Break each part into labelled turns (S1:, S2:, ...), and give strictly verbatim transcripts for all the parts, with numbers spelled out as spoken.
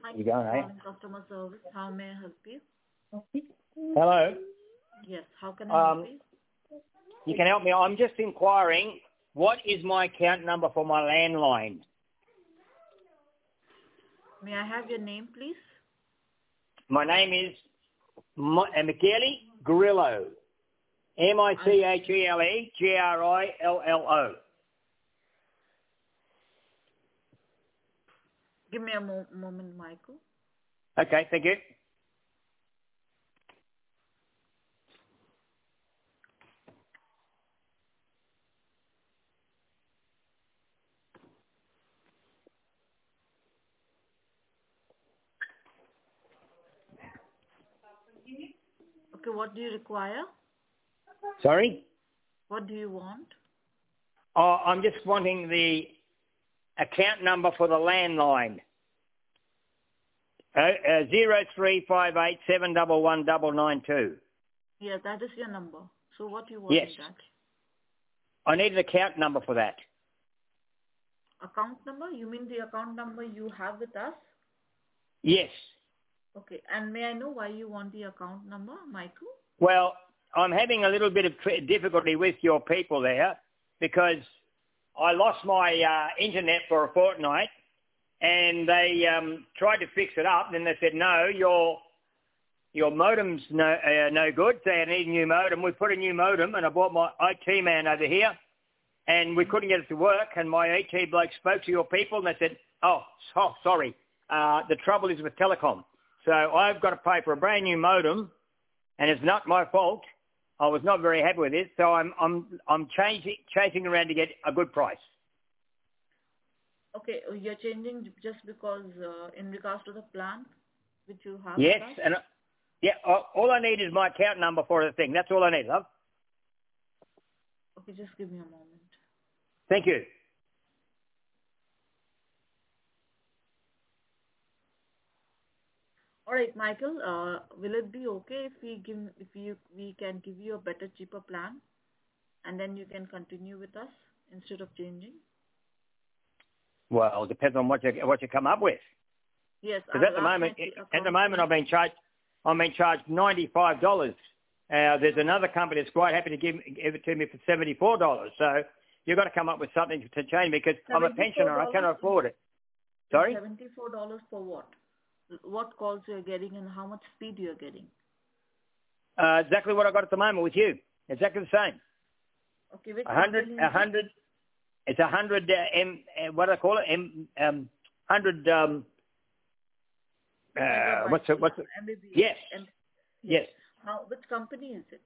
S1: Thank
S2: You
S1: you
S2: going,
S1: for
S2: eh?
S1: calling customer service. How may I help you?
S2: Hello.
S1: Yes, how can I help
S2: Um,
S1: you?
S2: you can help me. I'm just inquiring, what is my account number for my landline?
S1: May I have your name, please?
S2: My name is M- uh, Michele Grillo. M I C H E L E G R I L L O.
S1: Give me a mo- moment, Michael.
S2: Okay, thank you.
S1: Okay, what do you require?
S2: Sorry?
S1: What do you want?
S2: Oh, I'm just wanting the account number for the landline. Uh, uh, zero three five eight seven one one nine nine two.
S1: Yeah, that is your number. So what do you want
S2: Yes.
S1: with that?
S2: I need an account number for that.
S1: Account number? You mean the account number you have with us?
S2: Yes.
S1: Okay, and may I know why you want the account number, Michael?
S2: Well, I'm having a little bit of tr- difficulty with your people there because I lost my uh, internet for a fortnight and they um, tried to fix it up. Then they said, no, your your modem's no, uh, no good, so I need a new modem. We put a new modem and I brought my I T man over here and we couldn't get it to work. And my I T bloke spoke to your people and they said, oh, so, sorry, uh, the trouble is with telecom. So I've got to pay for a brand new modem and it's not my fault. I was not very happy with it, so I'm I'm I'm chasing chasing around to get a good price.
S1: Okay, uh, you're changing just because uh, in regards to the plan which you have
S2: Yes,
S1: with us?
S2: and uh, yeah, all all I need is my account number for the thing. That's all I need, love.
S1: Okay, just give me a moment.
S2: Thank you.
S1: All right, Michael, uh, will it be okay if we give if you we can give you a better, cheaper plan, and then you can continue with us instead of changing?
S2: Well, it depends on what you what you come up with.
S1: Yes,
S2: Because at
S1: I'll
S2: the
S1: ask my
S2: moment,
S1: t-
S2: at the
S1: account
S2: moment,
S1: team.
S2: I've been charged. I'm being charged ninety-five dollars. Uh, there's another company that's quite happy to give, give it to me for seventy-four dollars. So you've got to come up with something to change me because I'm a pensioner. I cannot afford it. Sorry?
S1: seventy-four dollars for what? What calls you're getting and how much speed you're getting?
S2: Uh, exactly what I got at the moment with you. Exactly the same.
S1: Okay, which
S2: A hundred,
S1: company
S2: a
S1: is it?
S2: hundred. It's a hundred. Uh, M. Uh, what do I call it? M. Um. Hundred. Um. Uh.
S1: Megabytes,
S2: What's it? What's it?
S1: M B B S.
S2: Yes.
S1: M-
S2: Yes.
S1: Now, which company is it?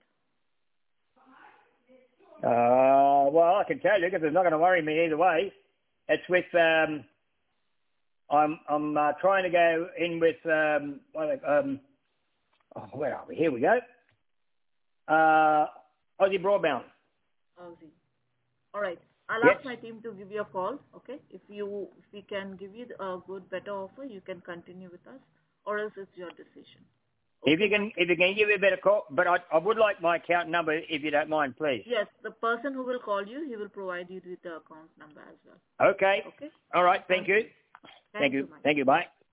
S2: Uh. Well, I can tell you because it's not going to worry me either way. It's with. Um. I'm. I'm uh, trying to go in with. Um. What are they, um. Oh, where are we? Here we go. Uh. Aussie Broadband.
S1: Aussie. All right. I'll
S2: Yes.
S1: ask my team to give you a call, okay? If you, if we can give you a good, better offer, you can continue with us, or else it's your decision.
S2: If
S1: Okay,
S2: you can,
S1: Michael?
S2: if you can give me a better call, but I, I would like my account number if you don't mind, please.
S1: Yes, the person who will call you, he will provide you with the account number as well.
S2: Okay.
S1: Okay?
S2: All right. Thank
S1: Thank
S2: you.
S1: you.
S2: Thank
S1: Thank you,
S2: you.
S1: Michael.
S2: Thank you. Bye.